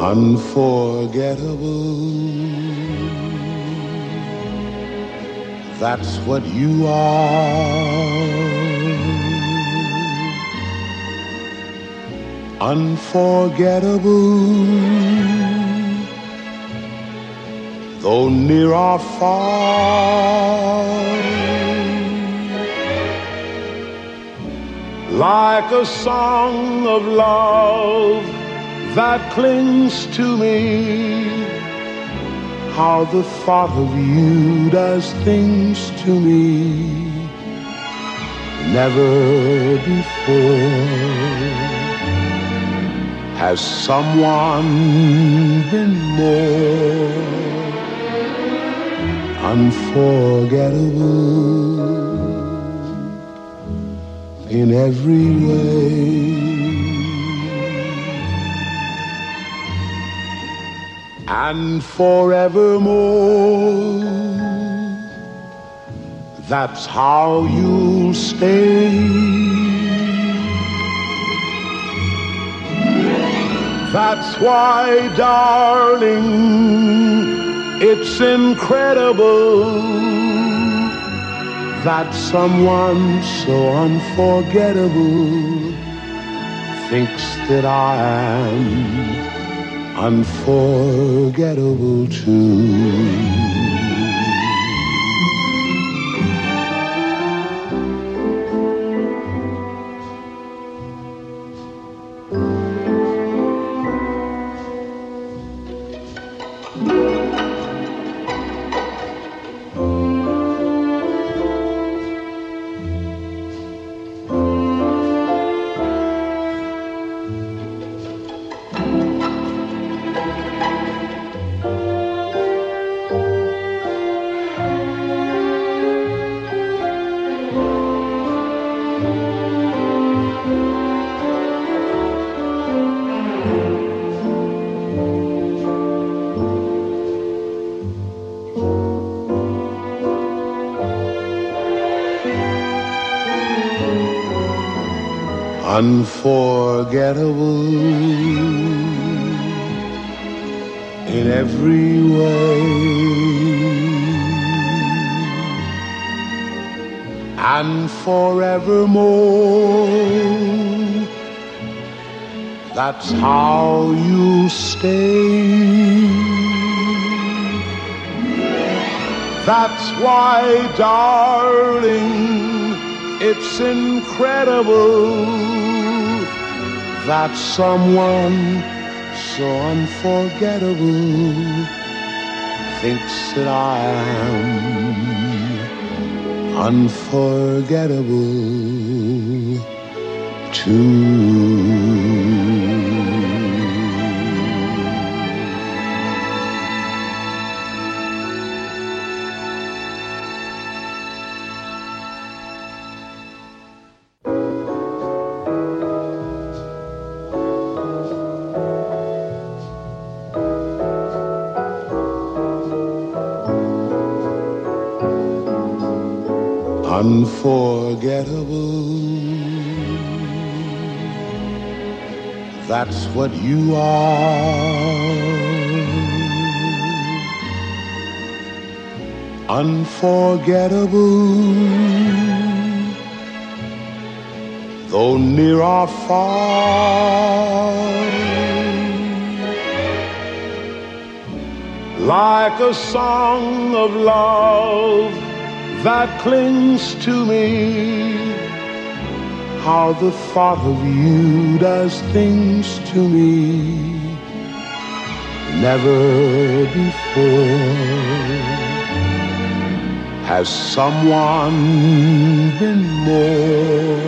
Unforgettable, that's what you are. Unforgettable, though near or far. Like a song of love that clings to me, how the thought of you does things to me. Never before has someone been more unforgettable in every way. And forevermore, that's how you'll stay. That's why, darling, it's incredible that someone so unforgettable thinks that I am unforgettable too. Unforgettable in every way, and forevermore, that's how you stay. That's why, darling, it's incredible that someone so unforgettable thinks that I am unforgettable too. Unforgettable, that's what you are. Unforgettable, though near or far. Like a song of love that clings to me, how the thought of you does things to me. Never before has someone been more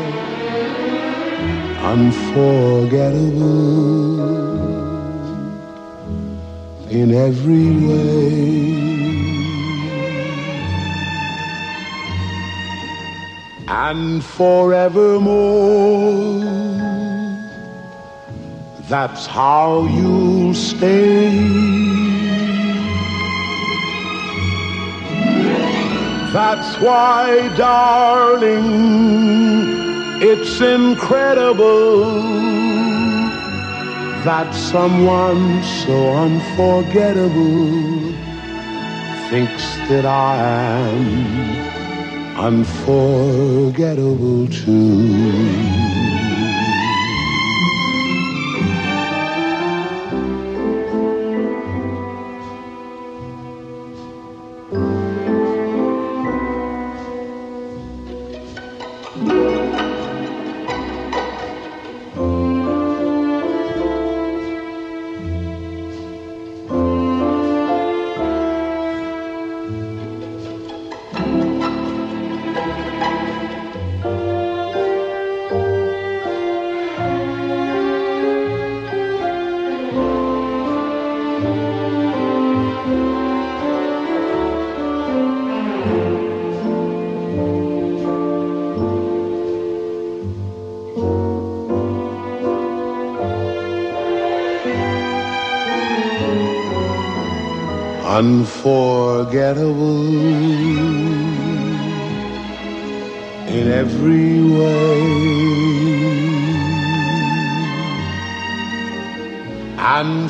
unforgettable in every way. And forevermore, that's how you'll stay. That's why, darling, it's incredible that someone so unforgettable thinks that I am unforgettable too. Unforgettable in every way, and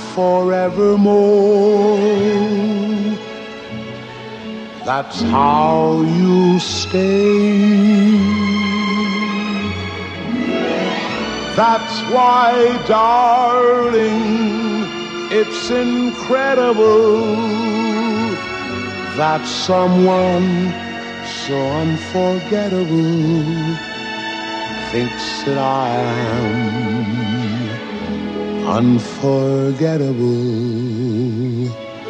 forevermore, that's how you stay. That's why, darling, it's incredible that someone so unforgettable thinks that I am unforgettable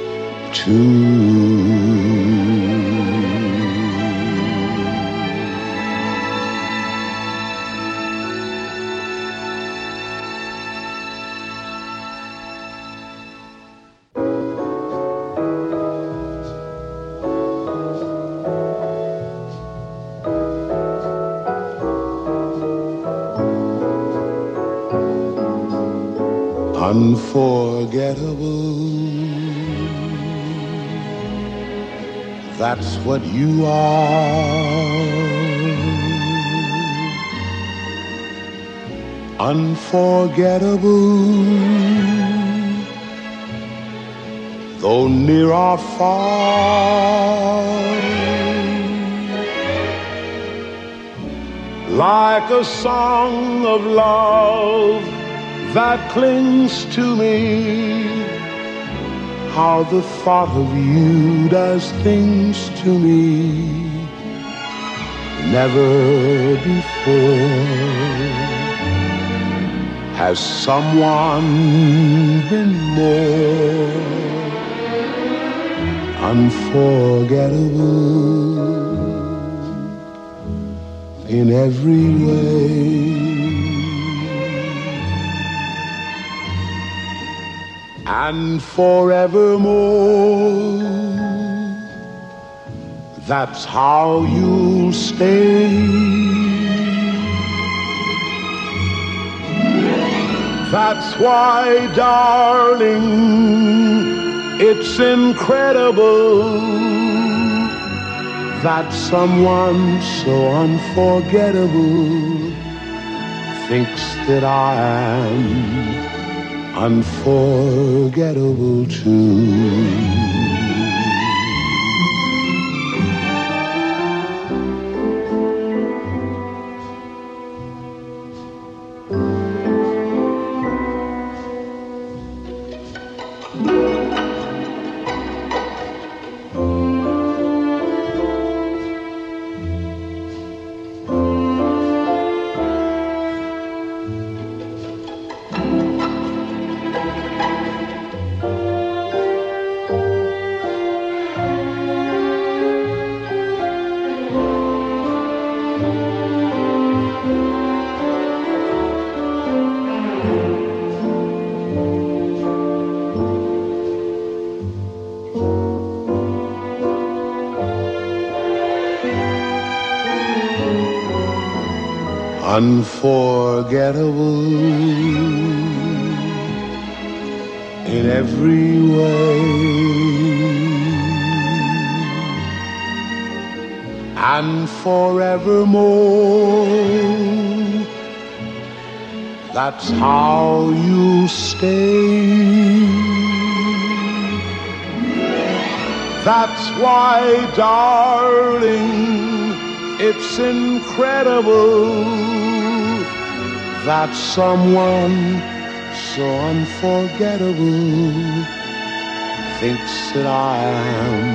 too. Unforgettable, that's what you are. Unforgettable, though near or far, like a song of love that clings to me. How the thought of you does things to me never before has someone been more unforgettable in every way. And forevermore, that's how you'll stay. That's why, darling, it's incredible that someone so unforgettable thinks that I am unforgettable too. Unforgettable in every way, and forevermore, That's how you stay. That's why, darling, it's incredible that someone so unforgettable thinks that I am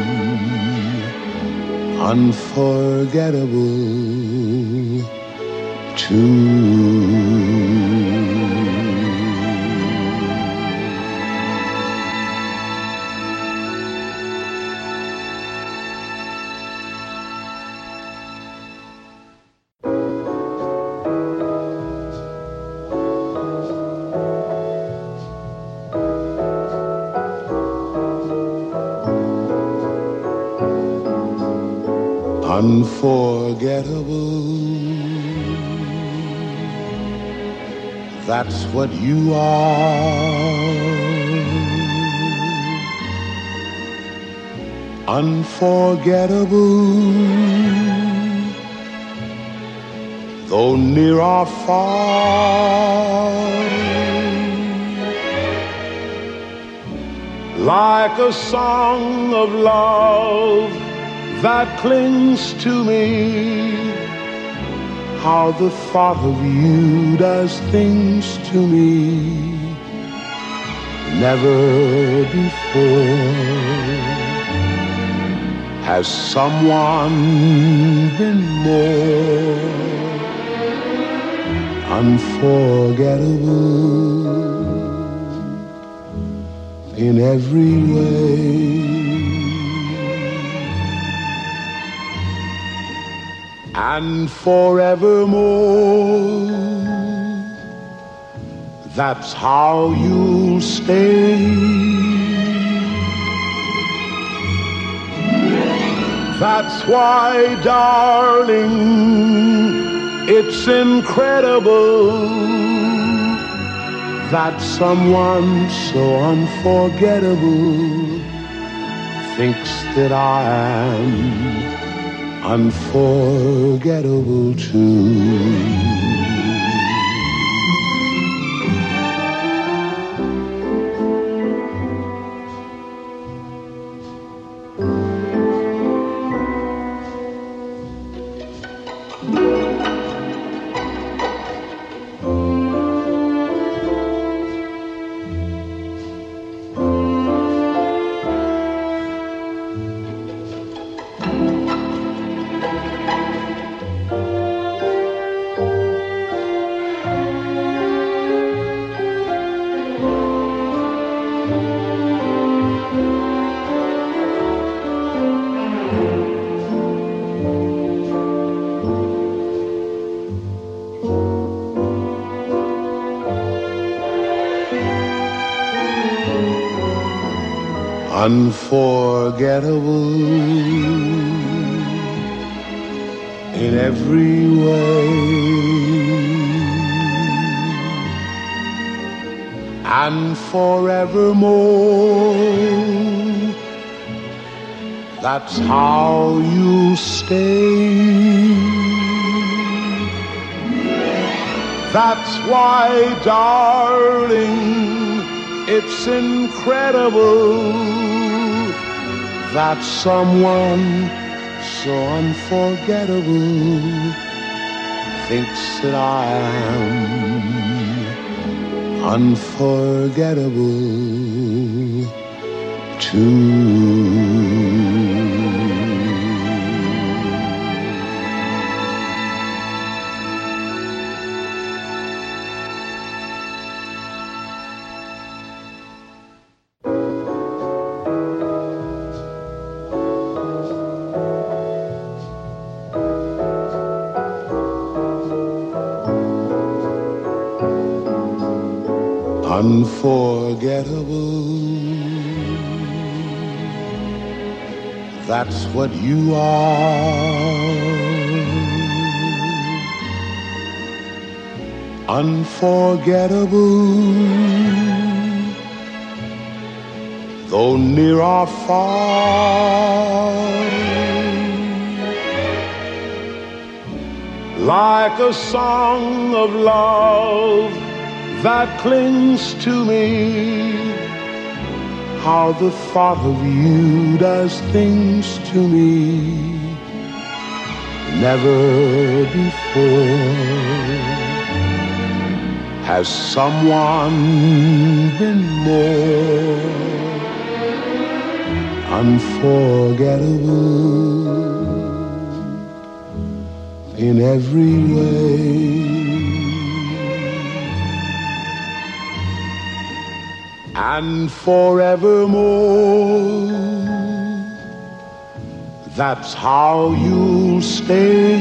unforgettable too. Unforgettable, that's what you are. Unforgettable, though near or far. Like a song of love that clings to me, how the thought of you does things to me. Never before has someone been more unforgettable in every way. And forevermore, that's how you'll stay. That's why, darling, it's incredible that someone so unforgettable thinks that I am unforgettable too. Unforgettable in every way, and forevermore, that's how you stay. That's why, darling, it's incredible that someone so unforgettable thinks that I am unforgettable too. Unforgettable, that's what you are. Unforgettable, though near or far. Like a song of love that clings to me. How the thought of you does things to me never before has someone been more unforgettable in every way. And forevermore, that's how you'll stay.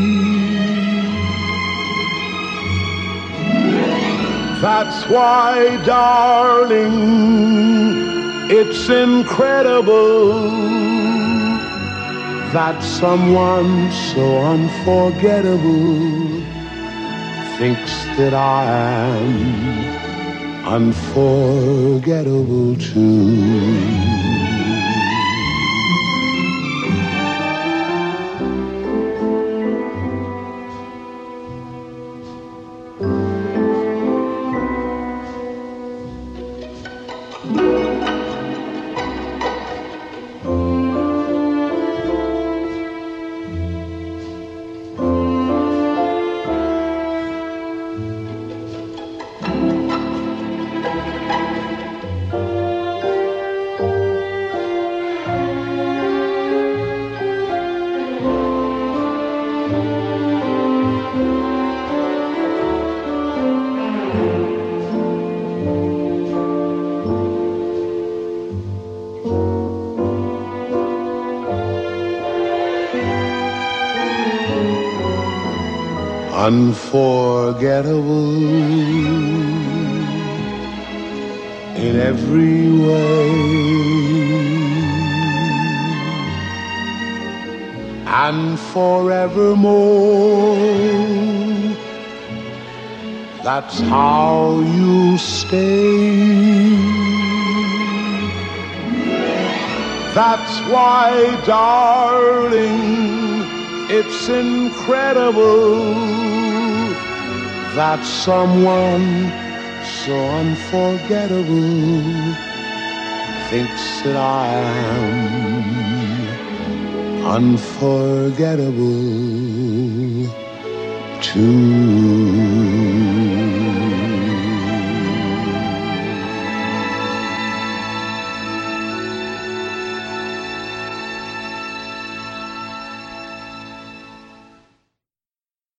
That's why, darling, it's incredible that someone so unforgettable thinks that I am unforgettable too. Unforgettable in every way, and forevermore, that's how you stay. That's why, darling, it's incredible that someone so unforgettable thinks that I am unforgettable too.